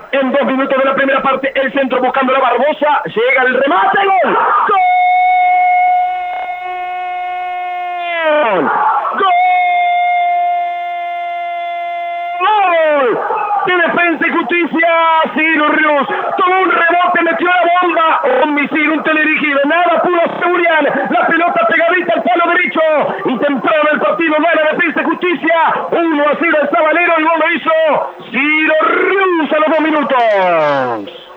En 2 minutos de la primera parte, el centro buscando la Barbosa. Llega el remate. ¡Gol! ¡Gol! ¡Gol! De Defensa y Justicia, Ciro Rius tomó un rebote, metió la bomba, un misil, un teledirigido, nada pudo asegurar, la pelota pegadita al palo derecho, y temprano el partido gana Defensa y Justicia, 1-0 el Sabanero, y gol lo hizo Ciro Rius a los 2 minutos.